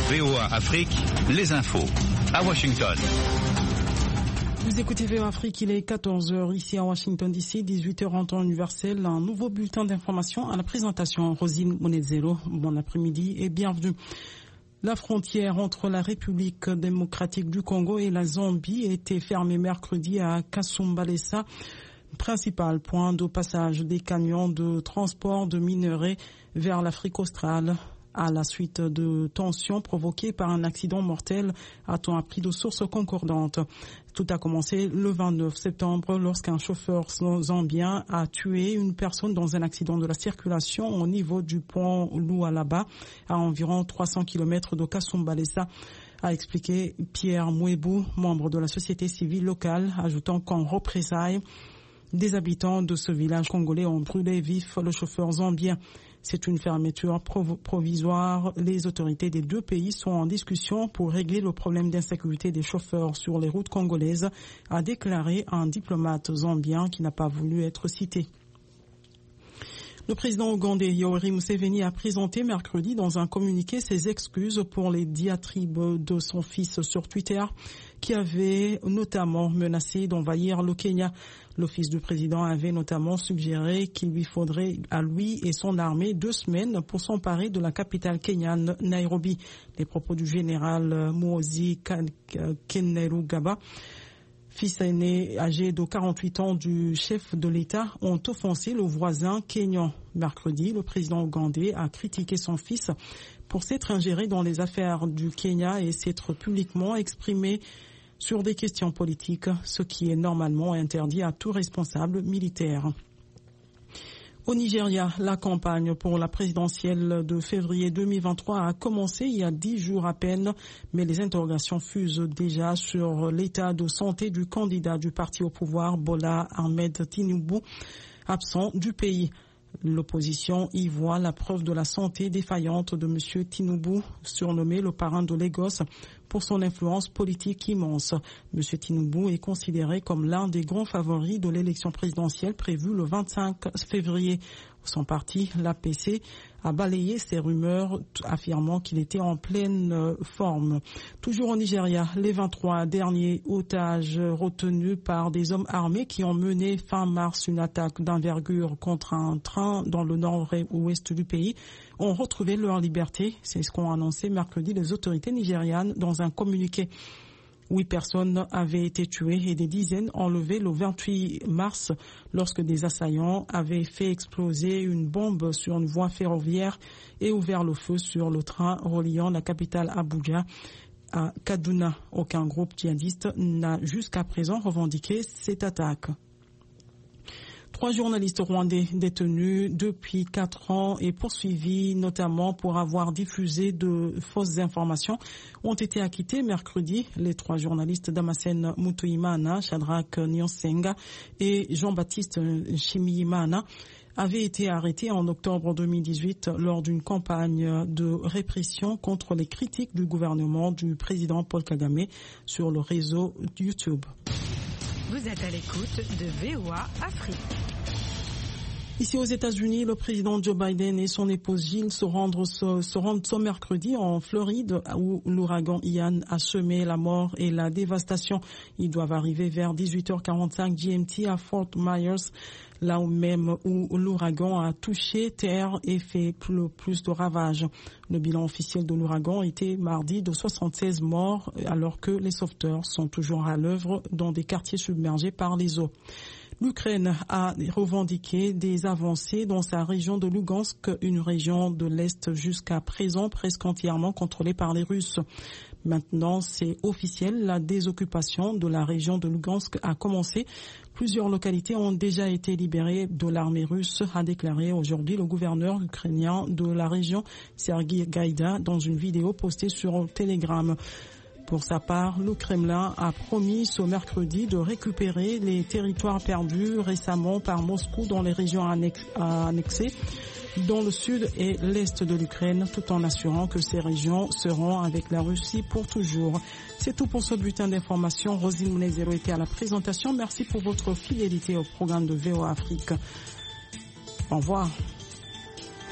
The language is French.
VOA Afrique, les infos. À Washington. Vous écoutez VOA Afrique, il est 14h ici à Washington DC, 18h en temps universel. Un nouveau bulletin d'information à la présentation. Rosine Monezero, bon après-midi et bienvenue. La frontière entre la République démocratique du Congo et la Zambie était fermée mercredi à Kasumbalesa, principal point de passage des camions de transport de minerais vers l'Afrique australe. À la suite de tensions provoquées par un accident mortel, a-t-on appris de sources concordantes. Tout a commencé le 29 septembre lorsqu'un chauffeur zambien a tué une personne dans un accident de la circulation au niveau du pont Lualaba, à environ 300 km de Kasumbalesa, a expliqué Pierre Mwebu, membre de la société civile locale, ajoutant qu'en représailles, des habitants de ce village congolais ont brûlé vif le chauffeur zambien. C'est une fermeture provisoire. Les autorités des deux pays sont en discussion pour régler le problème d'insécurité des chauffeurs sur les routes congolaises, a déclaré un diplomate zambien qui n'a pas voulu être cité. Le président ougandais Yoweri Museveni a présenté mercredi dans un communiqué ses excuses pour les diatribes de son fils sur Twitter, qui avait notamment menacé d'envahir le Kenya. L'office du président avait notamment suggéré qu'il lui faudrait à lui et son armée 2 semaines pour s'emparer de la capitale kenyane, Nairobi. Les propos du général Muhoozi Kainerugaba, fils aîné âgé de 48 ans du chef de l'État, ont offensé le voisin kényan. Mercredi, le président ougandais a critiqué son fils pour s'être ingéré dans les affaires du Kenya et s'être publiquement exprimé sur des questions politiques, ce qui est normalement interdit à tout responsable militaire. Au Nigeria, la campagne pour la présidentielle de février 2023 a commencé il y a 10 jours à peine, mais les interrogations fusent déjà sur l'état de santé du candidat du parti au pouvoir, Bola Ahmed Tinubu, absent du pays. L'opposition y voit la preuve de la santé défaillante de M. Tinubu, surnommé le parrain de Lagos, pour son influence politique immense. M. Tinubu est considéré comme l'un des grands favoris de l'élection présidentielle prévue le 25 février. Son parti, l'APC, a balayé ces rumeurs, affirmant qu'il était en pleine forme. Toujours au Nigeria, les 23 derniers otages retenus par des hommes armés qui ont mené fin mars une attaque d'envergure contre un train dans le nord-ouest du pays ont retrouvé leur liberté. C'est ce qu'ont annoncé mercredi les autorités nigérianes dans un communiqué. 8 personnes avaient été tuées et des dizaines enlevées le 28 mars lorsque des assaillants avaient fait exploser une bombe sur une voie ferroviaire et ouvert le feu sur le train reliant la capitale Abuja à Kaduna. Aucun groupe djihadiste n'a jusqu'à présent revendiqué cette attaque. 3 journalistes rwandais détenus depuis 4 ans et poursuivis notamment pour avoir diffusé de fausses informations ont été acquittés mercredi. Les 3 journalistes Damascène Mutuyimana, Shadrach Nyonsenga et Jean-Baptiste Nshimiyimana avaient été arrêtés en octobre 2018 lors d'une campagne de répression contre les critiques du gouvernement du président Paul Kagame sur le réseau YouTube. Vous êtes à l'écoute de VOA Afrique. Ici aux États-Unis, le président Joe Biden et son épouse Jill se rendent ce mercredi en Floride où l'ouragan Ian a semé la mort et la dévastation. Ils doivent arriver vers 18h45 GMT à Fort Myers, là même où l'ouragan a touché terre et fait le plus de ravages. Le bilan officiel de l'ouragan était mardi de 76 morts alors que les sauveteurs sont toujours à l'œuvre dans des quartiers submergés par les eaux. L'Ukraine a revendiqué des avancées dans sa région de Lugansk, une région de l'Est jusqu'à présent presque entièrement contrôlée par les Russes. Maintenant, c'est officiel, la désoccupation de la région de Lugansk a commencé. Plusieurs localités ont déjà été libérées de l'armée russe, a déclaré aujourd'hui le gouverneur ukrainien de la région, Sergueï Gaïda, dans une vidéo postée sur Telegram. Pour sa part, le Kremlin a promis ce mercredi de récupérer les territoires perdus récemment par Moscou dans les régions annexées dans le sud et l'est de l'Ukraine, tout en assurant que ces régions seront avec la Russie pour toujours. C'est tout pour ce bulletin d'information. Rosine Monezero était à la présentation. Merci pour votre fidélité au programme de VOA Afrique. Au revoir.